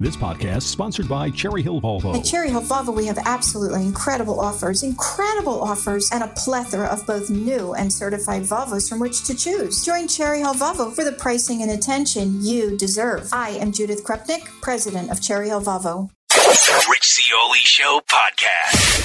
This podcast is sponsored by Cherry Hill Volvo. At Cherry Hill Volvo, we have absolutely incredible offers, and a plethora of both new and certified Volvos from which to choose. Join Cherry Hill Volvo for the pricing and attention you deserve. I am Judith Krupnik, president of Cherry Hill Volvo. The Rich Zeoli Show podcast.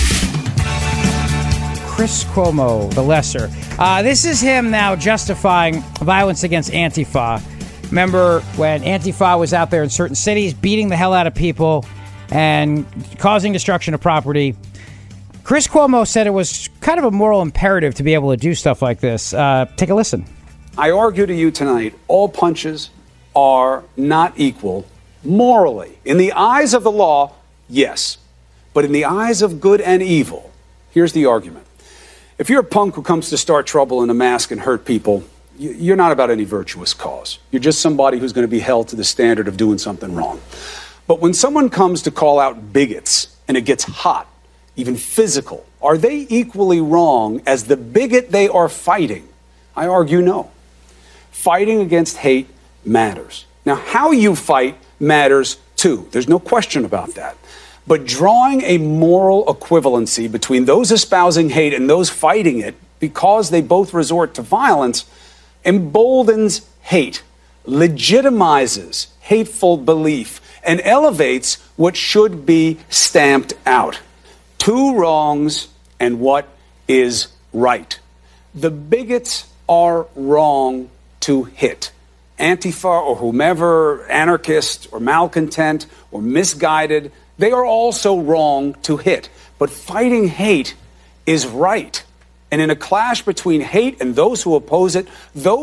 Chris Cuomo, the lesser. This is him now justifying violence against Antifa. Remember when Antifa was out there in certain cities beating the hell out of people and causing destruction of property? Chris Cuomo said it was kind of a moral imperative to be able to do stuff like this. Take a listen. I argue to you tonight, all punches are not equal morally. In the eyes of the law, yes. But in the eyes of good and evil, here's the argument. If you're a punk who comes to start trouble in a mask and hurt people, you're not about any virtuous cause. You're just somebody who's going to be held to the standard of doing something wrong. But when someone comes to call out bigots and it gets hot, even physical, are they equally wrong as the bigot they are fighting? I argue no. Fighting against hate matters. Now, how you fight matters too. There's no question about that. But drawing a moral equivalency between those espousing hate and those fighting it because they both resort to violence emboldens hate, legitimizes hateful belief, and elevates what should be stamped out. Two wrongs and what is right. The bigots are wrong to hit. Antifa or whomever, anarchist or malcontent or misguided, they are also wrong to hit. But fighting hate is right. And in a clash between hate and those who oppose it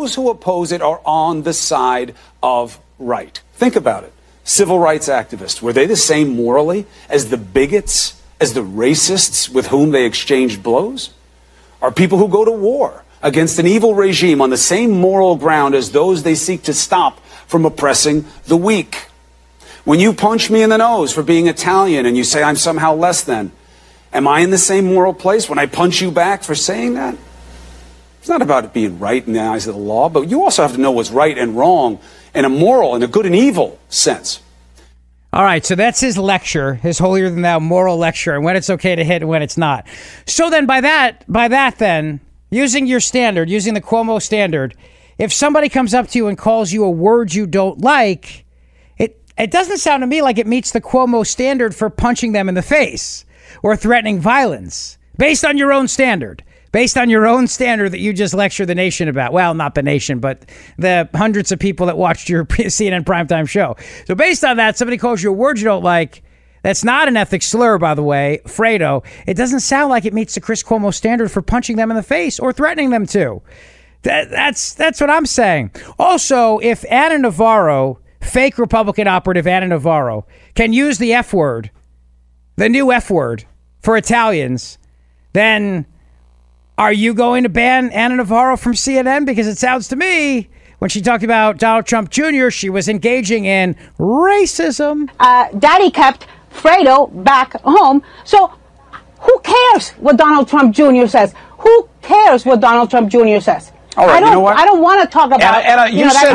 are on the side of right. Think about it. Civil rights activists, were they the same morally as the bigots, as the racists with whom they exchanged blows? Are people who go to war against an evil regime on the same moral ground as those they seek to stop from oppressing the weak? When you punch me in the nose for being Italian and you say I'm somehow less than, am I in the same moral place when I punch you back for saying that? It's not about it being right in the eyes of the law, but you also have to know what's right and wrong in a moral and a good and evil sense. All right, so that's his lecture, his holier-than-thou moral lecture, and when it's okay to hit and when it's not. So then by that then, using your standard, using the Cuomo standard, if somebody comes up to you and calls you a word you don't like, it doesn't sound to me like it meets the Cuomo standard for punching them in the face or threatening violence, based on your own standard. Based on your own standard that you just lectured the nation about. Well, not the nation, but the hundreds of people that watched your CNN primetime show. So based on that, somebody calls you a word you don't like. That's not an ethnic slur, by the way, Fredo. It doesn't sound like it meets the Chris Cuomo standard for punching them in the face or threatening them to. That's what I'm saying. Also, if Ana Navarro, fake Republican operative Ana Navarro, can use the F word, the new F word, for Italians, then are you going to ban Ana Navarro from CNN? Because it sounds to me, when she talked about Donald Trump Jr., she was engaging in racism. Daddy kept Fredo back home. So who cares what Donald Trump Jr. says? Who cares what Donald Trump Jr. says? All right, you know what? I don't want to talk about Anna, you said,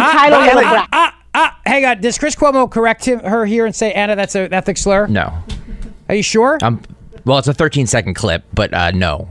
hang on. Does Chris Cuomo correct her here and say, Anna, that's an ethnic slur? No. Are you sure? Well, it's a 13-second clip, but no.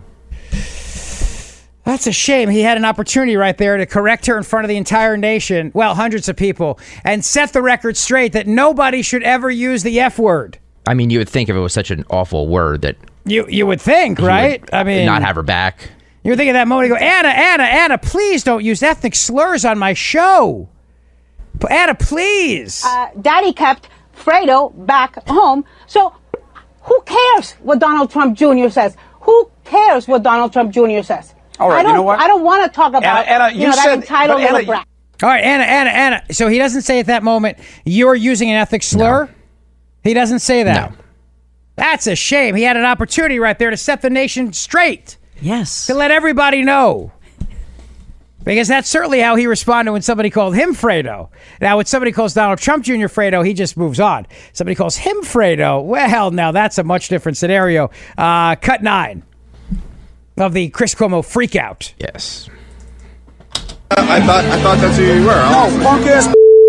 That's a shame. He had an opportunity right there to correct her in front of the entire nation, well, hundreds of people, and set the record straight that nobody should ever use the F word. I mean, you would think if it was such an awful word that... You would think, right? I mean... Not have her back. You would think at that moment, you go, Anna, please don't use ethnic slurs on my show. Anna, please. Daddy kept Fredo back home. So who cares what Donald Trump Jr. says? Who cares what Donald Trump Jr. says? All right, you know what? I don't want to talk about Anna, that entitled little brat. All right, Anna. So he doesn't say at that moment, you're using an ethnic slur? No. He doesn't say that? No. That's a shame. He had an opportunity right there to set the nation straight. Yes. To let everybody know. Because that's certainly how he responded when somebody called him Fredo. Now, when somebody calls Donald Trump Jr. Fredo, he just moves on. Somebody calls him Fredo. Well, now that's a much different scenario. Cut 9 of the Chris Cuomo freakout. Yes. I thought that's who you were. No, punk ass.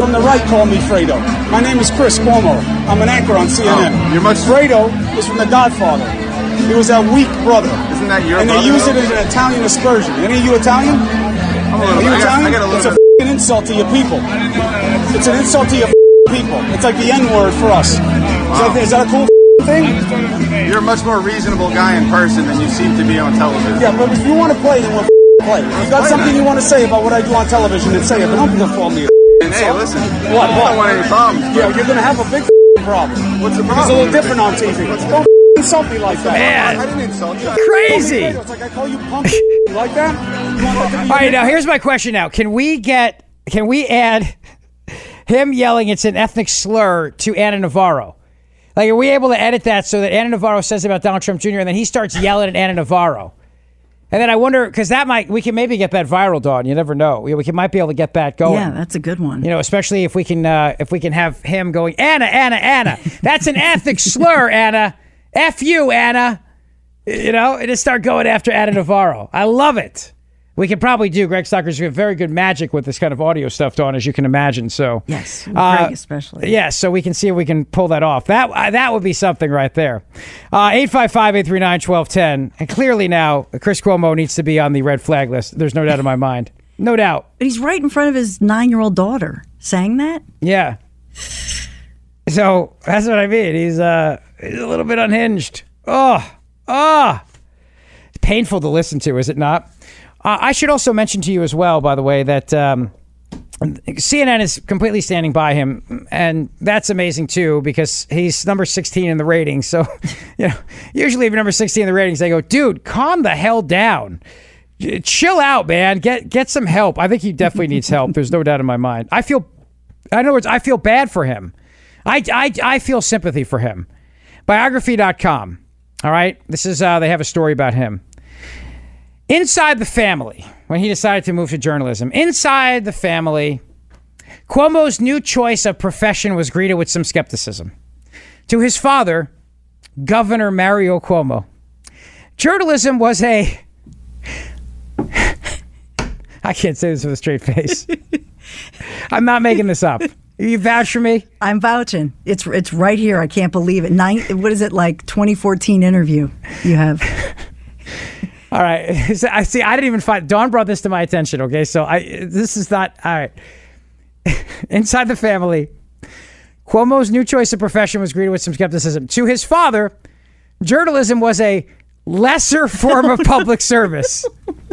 from the right call me Fredo. My name is Chris Cuomo. I'm an anchor on CNN. Fredo is from The Godfather. He was that weak brother. Isn't that your And they brother, use it though? as an Italian aspersion. Any of you Italian? Are you Italian? It's a f***ing insult to your people. It's an insult to your people. It's like the N-word for us. Is that a cool thing? You're a much more reasonable guy in person than you seem to be on television. Yeah, but if you want to play, then we'll play. If you've got something you want to say about what I do on television, then say it. But don't call me a Hey, listen. What? I don't want any problems. Yeah, you're going to have a big problem. What's the It's problem? a little different on TV. Don't insult me like that. Man. I didn't insult you. Crazy. It's like I call you punk. You like that? You want that to be All right, now here's my question. Now, can we add him yelling it's an ethnic slur to Ana Navarro? Like, are we able to edit that so that Ana Navarro says about Donald Trump Jr. and then he starts yelling at Ana Navarro? And then I wonder, because we can maybe get that viral, Dawn. You never know. Might be able to get that going. Yeah, that's a good one. You know, especially if we can have him going, Anna. That's an ethnic slur, Anna. F you, Anna. You know, and just start going after Ana Navarro. I love it. We could probably do. Greg Stocker's got very good magic with this kind of audio stuff, Dawn, as you can imagine. So Yes, Greg especially. Yeah, so we can see if we can pull that off. That would be something right there. 855-839-1210. And clearly now, Chris Cuomo needs to be on the red flag list. There's no doubt in my mind. No doubt. But he's right in front of his 9-year-old daughter saying that. Yeah. So that's what I mean. He's a little bit unhinged. Oh. It's painful to listen to, is it not? I should also mention to you as well, by the way, that CNN is completely standing by him, and that's amazing too because he's number 16 in the ratings. So, you know, usually if you're number 16 in the ratings, they go, "Dude, calm the hell down, chill out, man. Get some help." I think he definitely needs help. There's no doubt in my mind. I feel bad for him. I feel sympathy for him. Biography.com. All right, this is they have a story about him. Inside the family, when he decided to move to journalism, inside the family, Cuomo's new choice of profession was greeted with some skepticism. To his father, Governor Mario Cuomo, journalism was a... I can't say this with a straight face. I'm not making this up. You vouch for me? I'm vouching. It's right here. I can't believe it. What is it, like 2014 interview you have? All right. I see. I didn't even find. Dawn brought this to my attention. Okay, so this is not all right. Inside the family, Cuomo's new choice of profession was greeted with some skepticism. To his father, journalism was a lesser form of public service.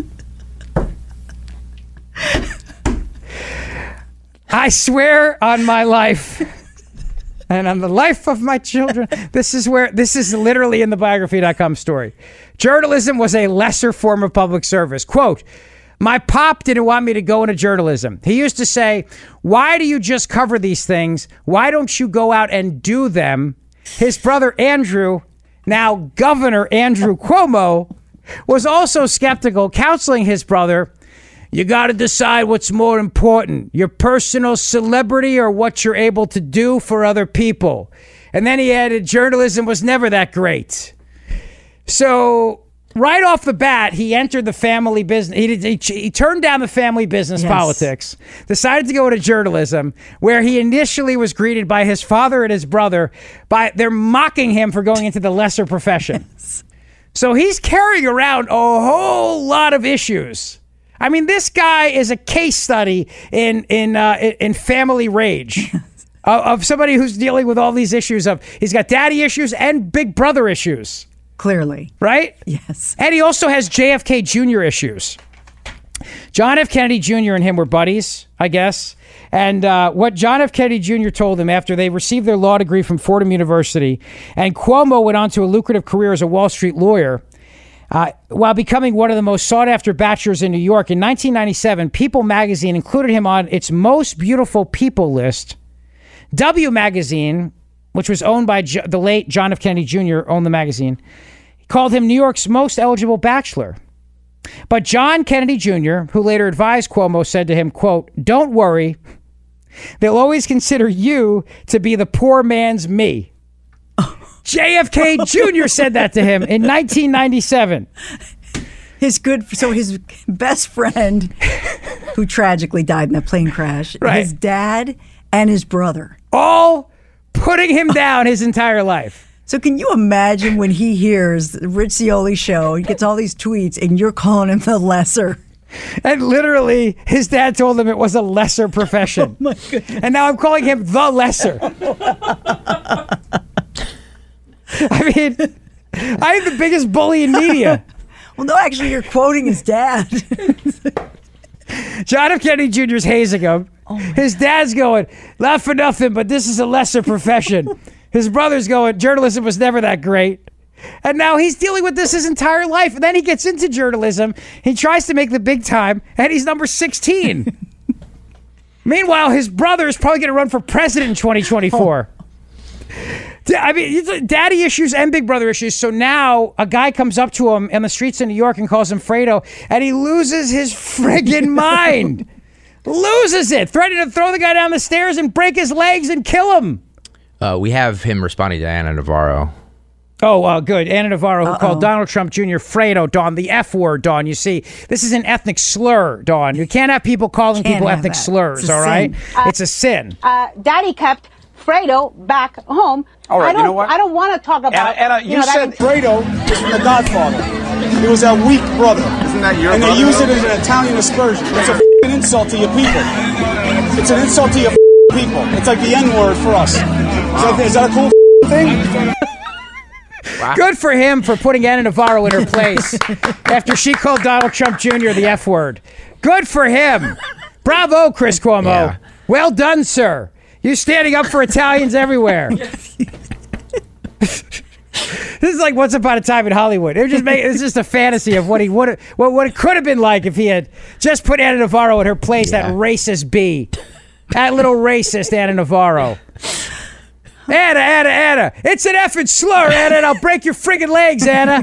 I swear on my life and on the life of my children. This is literally in the biography.com story. Journalism was a lesser form of public service. Quote, "My pop didn't want me to go into journalism. He used to say, 'Why do you just cover these things? Why don't you go out and do them?' His brother Andrew, now Governor Andrew Cuomo, was also skeptical, counseling his brother, 'You got to decide what's more important, your personal celebrity or what you're able to do for other people.' And then he added, journalism was never that great." So right off the bat, he entered the family business. He turned down the family business politics, decided to go into journalism, where he initially was greeted by his father and his brother. They're mocking him for going into the lesser profession. Yes. So he's carrying around a whole lot of issues. I mean, this guy is a case study in family rage. Of somebody who's dealing with all these issues he's got daddy issues and big brother issues. Clearly. Right? Yes. And he also has JFK Jr. issues. John F. Kennedy Jr. and him were buddies, I guess. And what John F. Kennedy Jr. told him after they received their law degree from Fordham University, and Cuomo went on to a lucrative career as a Wall Street lawyer, while becoming one of the most sought-after bachelors in New York. In 1997, People magazine included him on its Most Beautiful People list. W magazine, which was owned by the late John F. Kennedy Jr., owned the magazine, called him New York's most eligible bachelor. But John Kennedy Jr., who later advised Cuomo, said to him, quote, "Don't worry. They'll always consider you to be the poor man's me." JFK Jr. said that to him in 1997. His best friend, who tragically died in that plane crash, right. His dad and his brother. All putting him down his entire life. So can you imagine when he hears the Rich Cioli show, he gets all these tweets, and you're calling him the lesser? And literally, his dad told him it was a lesser profession. Oh my goodness. And now I'm calling him the lesser. I mean, I'm the biggest bully in media. Well, no, actually, you're quoting his dad. John F. Kennedy Jr.'s hazing him. His dad's going, not for nothing, but this is a lesser profession. His brother's going, journalism was never that great. And now he's dealing with this his entire life. And then he gets into journalism. He tries to make the big time, and he's number 16. Meanwhile, his brother is probably going to run for president in 2024. I mean, daddy issues and big brother issues. So now a guy comes up to him in the streets of New York and calls him Fredo, and he loses his friggin' mind. Loses it. Threatening to throw the guy down the stairs and break his legs and kill him. We have him responding to Ana Navarro. Oh, good. Ana Navarro, who called Donald Trump Jr. Fredo, Dawn, the F word, Dawn. You see, this is an ethnic slur, Dawn. You can't have people calling people ethnic slurs, all right? It's a sin. Daddy kept Fredo back home. All right, you know what? I don't want to talk about... Anna, you said Fredo is from The Godfather. He was a weak brother. Isn't that your And brother? they use it as an Italian aspersion. It's a f***ing insult to your people. It's an insult to your people. It's like the N-word for us. Is that a cool thing? Wow. Good for him for putting Ana Navarro in her place after she called Donald Trump Jr. the F word. Good for him. Bravo, Chris Cuomo. Yeah. Well done, sir. You're standing up for Italians everywhere. This is like Once Upon a Time in Hollywood. It's just a fantasy of what it could have been like if he had just put Ana Navarro in her place. Yeah. That racist bee, that little racist Ana Navarro. Anna, it's an effing slur, Anna, and I'll break your friggin' legs, Anna.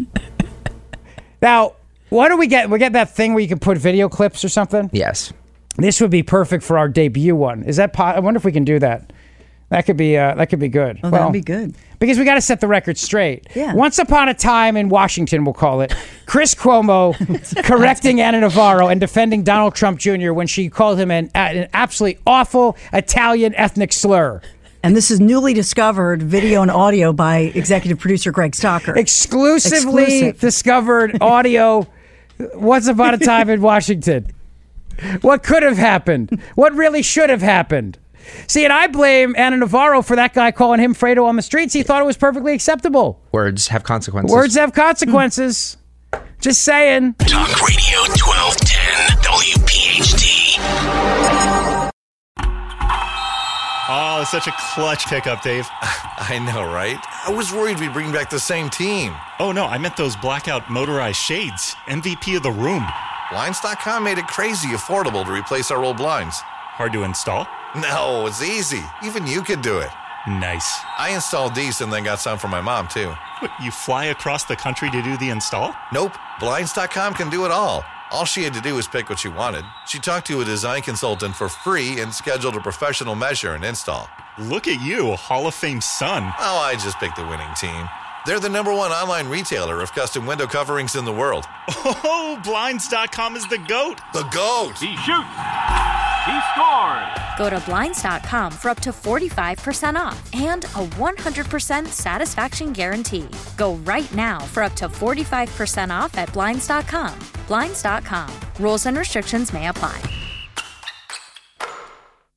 Now, what do we get? We get that thing where you can put video clips or something? Yes. This would be perfect for our debut one. Is that? I wonder if we can do that. That could be good. Oh, that'd be good. Because we got to set the record straight. Yeah. Once upon a time in Washington, we'll call it, Chris Cuomo correcting Ana Navarro and defending Donald Trump Jr. when she called him an absolutely awful Italian ethnic slur. And this is newly discovered video and audio by executive producer Greg Stocker. Exclusively discovered audio. Once upon a time in Washington. What could have happened? What really should have happened? See, and I blame Ana Navarro for that guy calling him Fredo on the streets. He thought it was perfectly acceptable. Words have consequences. Words have consequences. Just saying. Talk Radio 1210 WPHT. Oh, such a clutch pickup, Dave. I know, right? I was worried we'd bring back the same team. Oh, no, I meant those blackout motorized shades. MVP of the room. Blinds.com made it crazy affordable to replace our old blinds. Hard to install? No, it's easy. Even you could do it. Nice. I installed these and then got some for my mom, too. What, you fly across the country to do the install? Nope. Blinds.com can do it all. All she had to do was pick what she wanted. She talked to a design consultant for free and scheduled a professional measure and install. Look at you, Hall of Fame son. Oh, I just picked the winning team. They're the #1 online retailer of custom window coverings in the world. Oh, Blinds.com is the GOAT. The GOAT. He shoots. He scores. Go to Blinds.com for up to 45% off and a 100% satisfaction guarantee. Go right now for up to 45% off at Blinds.com. Blinds.com. Rules and restrictions may apply.